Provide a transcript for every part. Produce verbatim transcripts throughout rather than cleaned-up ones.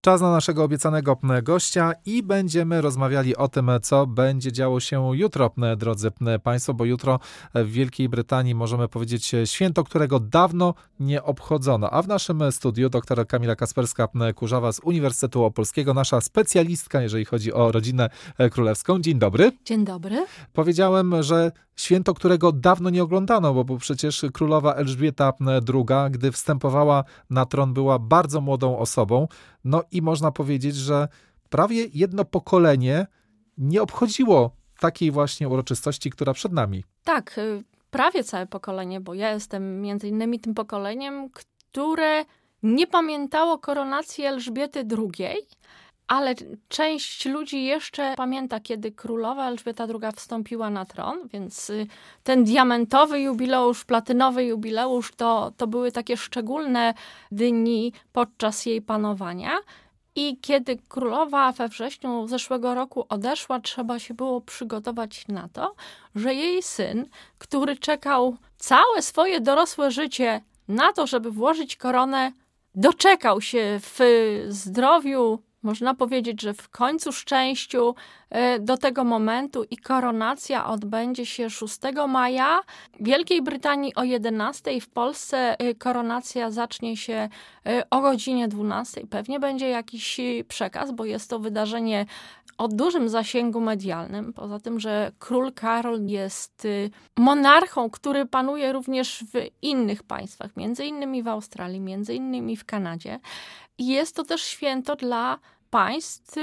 Czas na naszego obiecanego gościa i będziemy rozmawiali o tym, co będzie działo się jutro, drodzy Państwo, bo jutro w Wielkiej Brytanii możemy powiedzieć święto, którego dawno nie obchodzono. A w naszym studiu dr Kamila Kasperska-Kurzawa z Uniwersytetu Opolskiego, nasza specjalistka, jeżeli chodzi o rodzinę królewską. Dzień dobry. Dzień dobry. Powiedziałem, że święto, którego dawno nie oglądano, bo, bo przecież królowa Elżbieta druga, gdy wstępowała na tron, była bardzo młodą osobą. No i można powiedzieć, że prawie jedno pokolenie nie obchodziło takiej właśnie uroczystości, która przed nami. Tak, prawie całe pokolenie, bo ja jestem między innymi tym pokoleniem, które nie pamiętało koronacji Elżbiety drugiej, ale część ludzi jeszcze pamięta, kiedy królowa Elżbieta druga wstąpiła na tron, więc ten diamentowy jubileusz, platynowy jubileusz to, to były takie szczególne dni podczas jej panowania. I kiedy królowa we wrześniu zeszłego roku odeszła, trzeba się było przygotować na to, że jej syn, który czekał całe swoje dorosłe życie na to, żeby włożyć koronę, doczekał się w zdrowiu, można powiedzieć, że w końcu szczęściu do tego momentu i koronacja odbędzie się szóstego maja. W Wielkiej Brytanii o jedenastej, w Polsce koronacja zacznie się o godzinie dwunastej. Pewnie będzie jakiś przekaz, bo jest to wydarzenie o dużym zasięgu medialnym. Poza tym, że król Karol jest monarchą, który panuje również w innych państwach, między innymi w Australii, między innymi w Kanadzie. I jest to też święto dla państw,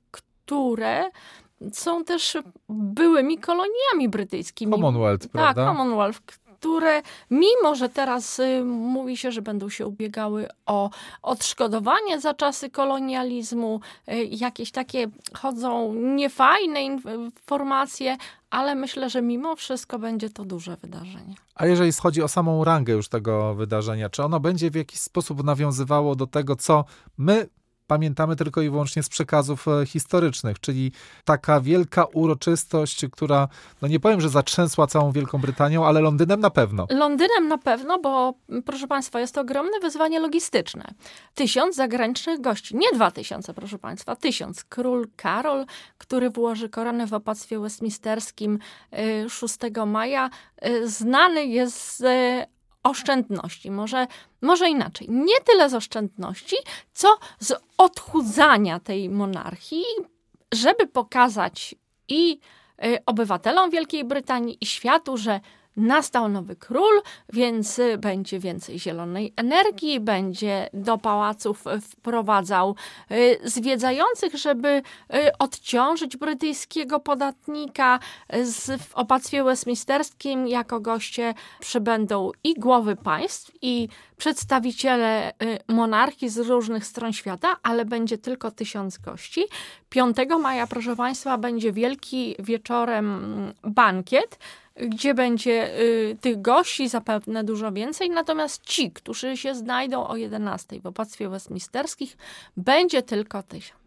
które są też byłymi koloniami brytyjskimi. Commonwealth, tak, prawda? Tak, Commonwealth, które mimo, że teraz y, mówi się, że będą się ubiegały o odszkodowanie za czasy kolonializmu, y, jakieś takie chodzą niefajne informacje, ale myślę, że mimo wszystko będzie to duże wydarzenie. A jeżeli chodzi o samą rangę już tego wydarzenia, czy ono będzie w jakiś sposób nawiązywało do tego, co my pamiętamy tylko i wyłącznie z przekazów historycznych, czyli taka wielka uroczystość, która, no nie powiem, że zatrzęsła całą Wielką Brytanią, ale Londynem na pewno. Londynem na pewno, bo proszę Państwa, jest to ogromne wyzwanie logistyczne. Tysiąc zagranicznych gości, nie dwa tysiące, proszę Państwa, tysiąc. Król Karol, który włoży koronę w opactwie westminsterskim szóstego maja, znany jest z oszczędności. Może, może inaczej. Nie tyle z oszczędności, co z odchudzania tej monarchii, żeby pokazać i obywatelom Wielkiej Brytanii, i światu, że nastał nowy król, więc będzie więcej zielonej energii, będzie do pałaców wprowadzał zwiedzających, żeby odciążyć brytyjskiego podatnika. W opactwie westminsterskim jako goście przybędą i głowy państw, i przedstawiciele monarchii z różnych stron świata, ale będzie tylko tysiąc gości. piątego maja, proszę Państwa, będzie wielki wieczorem bankiet, gdzie będzie y, tych gości zapewne dużo więcej, natomiast ci, którzy się znajdą o jedenastej w opactwie westminsterskich, będzie tylko tysiąc.